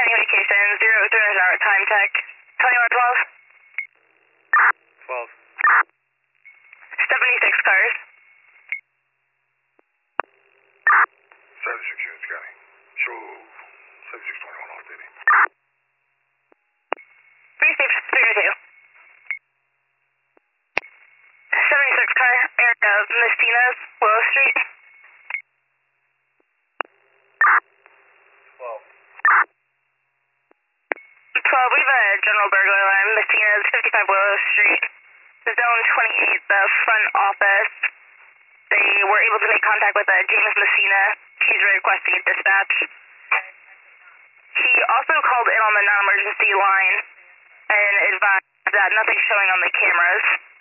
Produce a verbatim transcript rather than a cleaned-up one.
communication, zero zero zero, time check. twenty-one twelve. twelve. seventy-six cars. seventy-six units, got it. Show seventy-six twenty-one off duty. three six three two. seventy-six car, area of Messina's, Willow Street. twelve. twelve, we have a general burglar alarm, Messina's, fifty-five Willow Street. Zone twenty-eight, the front office. They were able to make contact with uh, James Messina. He's requesting a dispatch. He also called in on the non-emergency line and advised that nothing's showing on the cameras.